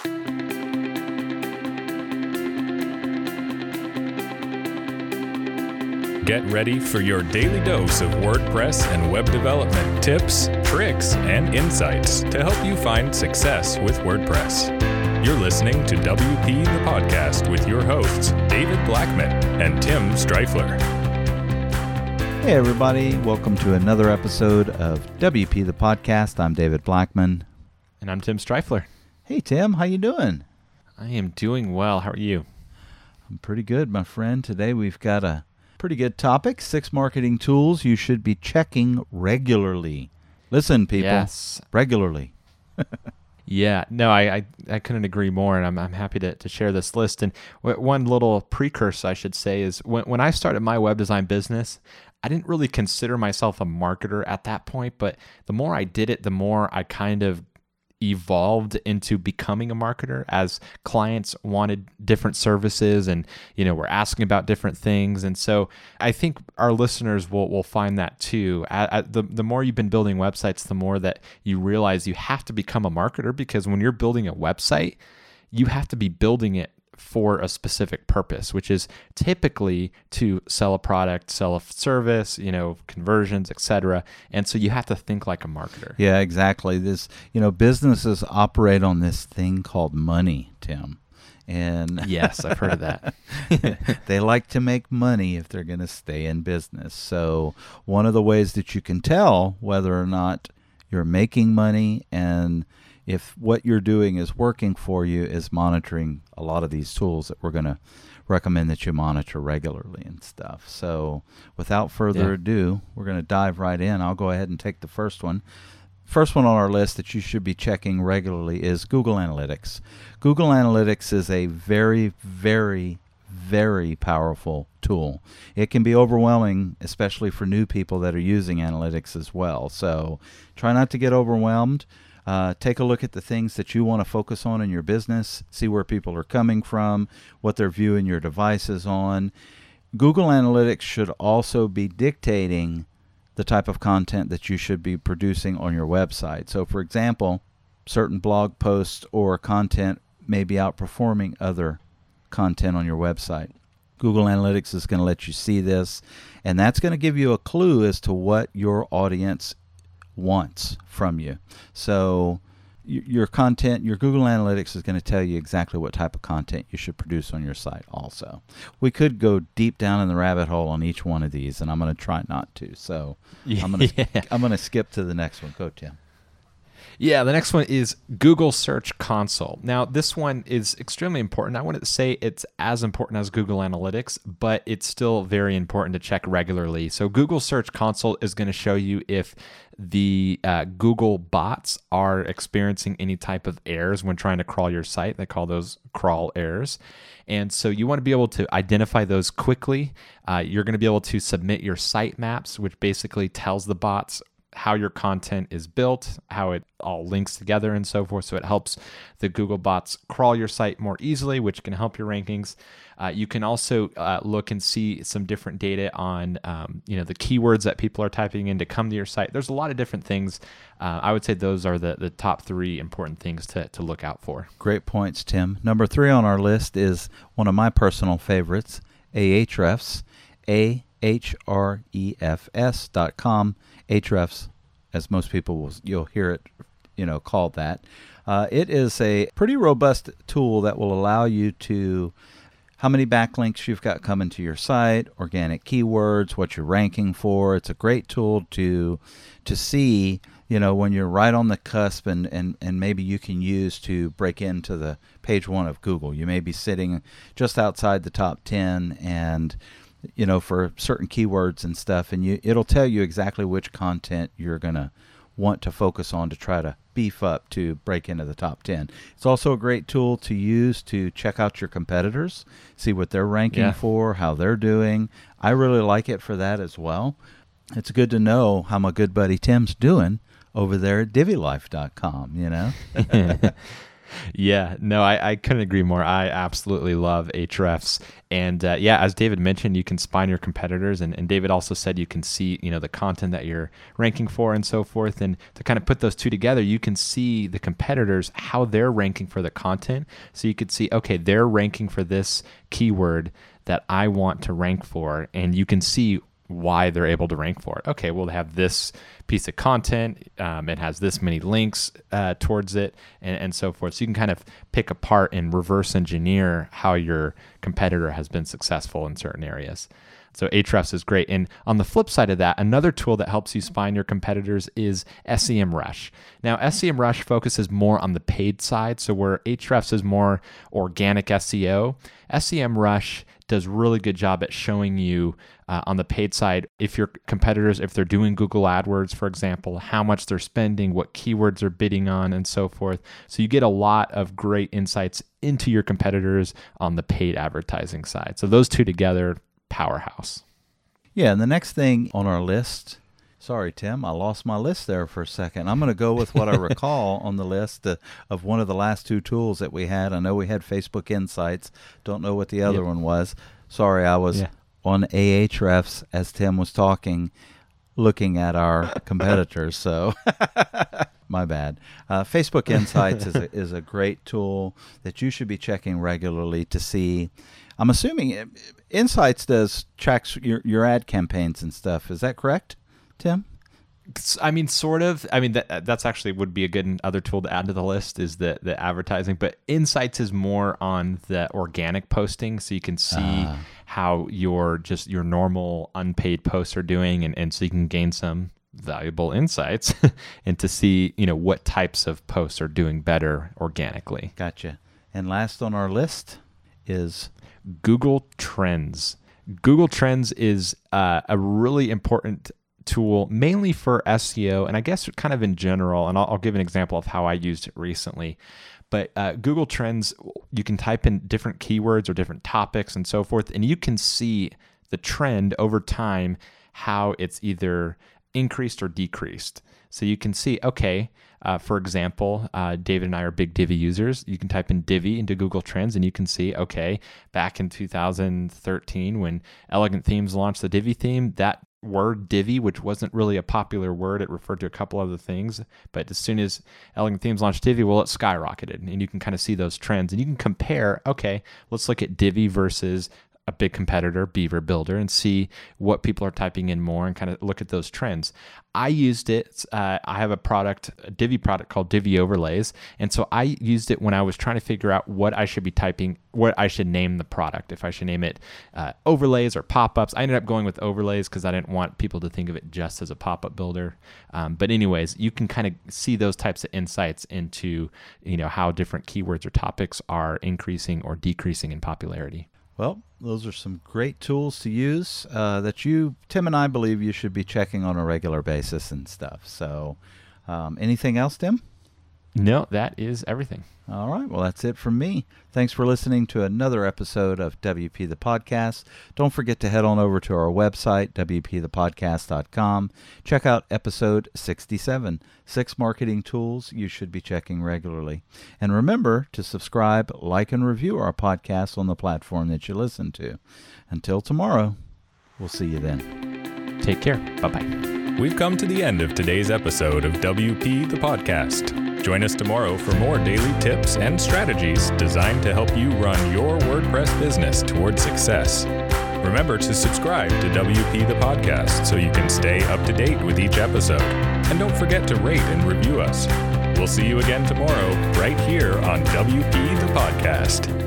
Get ready for your daily dose of WordPress and web development tips, tricks, and insights to help you find success with WordPress. You're listening to WP the Podcast with your hosts, David Blackman and Tim Streifler. Hey everybody, welcome to another episode of WP the Podcast. I'm David Blackman. And I'm Tim Streifler. Hey Tim, how you doing? I am doing well. How are you? I'm pretty good, my friend. Today we've got a pretty good topic, 6 marketing tools you should be checking regularly. Listen, people, Yes. Regularly. Yeah, no, I couldn't agree more, and I'm happy to share this list. And one little precursor, I should say, is when I started my web design business, I didn't really consider myself a marketer at that point, but the more I did it, the more I kind of evolved into becoming a marketer as clients wanted different services and, were asking about different things. And so I think our listeners will find that too. The more you've been building websites, the more that you realize you have to become a marketer, because when you're building a website, you have to be building it for a specific purpose, which is typically to sell a product, sell a service, conversions, etc. And so you have to think like a marketer. Yeah, exactly. This, businesses operate on this thing called money, Tim. And yes, I've heard of that. They like to make money if they're going to stay in business. So one of the ways that you can tell whether or not you're making money and if what you're doing is working for you is monitoring a lot of these tools that we're going to recommend that you monitor regularly and stuff. So without further ado, we're going to dive right in. I'll go ahead and take the first one. First one on our list that you should be checking regularly is Google Analytics. Google Analytics is a very, very, very powerful tool. It can be overwhelming, especially for new people that are using analytics as well. So try not to get overwhelmed. Take a look at the things that you want to focus on in your business, see where people are coming from, what they're viewing your devices on. Google Analytics should also be dictating the type of content that you should be producing on your website. So, for example, certain blog posts or content may be outperforming other content on your website. Google Analytics is going to let you see this, and that's going to give you a clue as to what your audience wants from you. So your content, your Google Analytics is going to tell you exactly what type of content you should produce on your site also. We could go deep down in the rabbit hole on each one of these, and I'm going to try not to. So I'm going to skip to the next one. Go, Tim. Yeah, the next one is Google Search Console. Now, this one is extremely important. I wouldn't say it's as important as Google Analytics, but it's still very important to check regularly. So Google Search Console is going to show you if the Google bots are experiencing any type of errors when trying to crawl your site. They call those crawl errors. And so you want to be able to identify those quickly. You're going to be able to submit your site maps, which basically tells the bots how your content is built, how it all links together and so forth. So it helps the Google bots crawl your site more easily, which can help your rankings. You can also look and see some different data on, the keywords that people are typing in to come to your site. There's a lot of different things. I would say those are the top 3 important things to look out for. Great points, Tim. Number 3 on our list is one of my personal favorites, Ahrefs, ahrefs.com. Ahrefs, as most people you'll hear it, called that. It is a pretty robust tool that will allow you to how many backlinks you've got coming to your site, organic keywords, what you're ranking for. It's a great tool to see, when you're right on the cusp and maybe you can use to break into the page 1 of Google. You may be sitting just outside the top 10 and for certain keywords and stuff, and it'll tell you exactly which content you're going to want to focus on to try to beef up to break into the top 10. It's also a great tool to use to check out your competitors, see what they're ranking for, how they're doing. I really like it for that as well. It's good to know how my good buddy Tim's doing over there at DiviLife.com, Yeah, no, I couldn't agree more. I absolutely love Ahrefs. And as David mentioned, you can spine your competitors. And David also said you can see, the content that you're ranking for and so forth. And to kind of put those two together, you can see the competitors, how they're ranking for the content. So you could see, okay, they're ranking for this keyword that I want to rank for. And you can see why they're able to rank for it. Okay, well, they have this piece of content. It has this many links towards it and so forth. So you can kind of pick apart and reverse engineer how your competitor has been successful in certain areas. So Ahrefs is great. And on the flip side of that, another tool that helps you spine your competitors is SEMrush. Now, SEMrush focuses more on the paid side. So where Ahrefs is more organic SEO, SEMrush does really good job at showing you on the paid side, if your competitors, if they're doing Google AdWords, for example, how much they're spending, what keywords they're bidding on, and so forth. So you get a lot of great insights into your competitors on the paid advertising side. So those two together, powerhouse. Yeah, and the next thing on our list, sorry, Tim, I lost my list there for a second. I'm going to go with what I recall on the list of one of the last two tools that we had. I know we had Facebook Insights. Don't know what the other one was. Sorry, I was on Ahrefs as Tim was talking, looking at our competitors. So my bad. Facebook Insights is a great tool that you should be checking regularly to see. I'm assuming Insights tracks your ad campaigns and stuff. Is that correct, Tim? I mean, sort of. I mean, that's actually would be a good other tool to add to the list is the advertising. But Insights is more on the organic posting, so you can see how your normal unpaid posts are doing, and so you can gain some valuable insights and to see what types of posts are doing better organically. Gotcha. And last on our list is Google Trends. Google Trends is a really important tool, mainly for SEO, and I guess kind of in general, and I'll give an example of how I used it recently. But Google Trends, you can type in different keywords or different topics and so forth, and you can see the trend over time, how it's either increased or decreased. So you can see, okay, for example, David and I are big Divi users. You can type in Divi into Google Trends and you can see, okay, back in 2013 when Elegant Themes launched the Divi theme, that word Divi, which wasn't really a popular word, it referred to a couple other things, but as soon as Elegant Themes launched Divi, well, it skyrocketed, and you can kind of see those trends, and you can compare, okay, let's look at Divi versus a big competitor, Beaver Builder, and see what people are typing in more and kind of look at those trends. I used it. I have a Divi product called Divi Overlays. And so I used it when I was trying to figure out what I should be typing, what I should name the product. If I should name it overlays or pop-ups. I ended up going with overlays because I didn't want people to think of it just as a pop-up builder. But anyways, you can kind of see those types of insights into how different keywords or topics are increasing or decreasing in popularity. Well, those are some great tools to use that Tim and I believe you should be checking on a regular basis and stuff. So anything else, Tim? No, that is everything. All right. Well, that's it from me. Thanks for listening to another episode of WP the Podcast. Don't forget to head on over to our website, wpthepodcast.com. Check out episode 67, 6 marketing tools you should be checking regularly. And remember to subscribe, like, and review our podcast on the platform that you listen to. Until tomorrow, we'll see you then. Take care. Bye-bye. We've come to the end of today's episode of WP the Podcast. Join us tomorrow for more daily tips and strategies designed to help you run your WordPress business toward success. Remember to subscribe to WP the Podcast so you can stay up to date with each episode. And don't forget to rate and review us. We'll see you again tomorrow right here on WP the Podcast.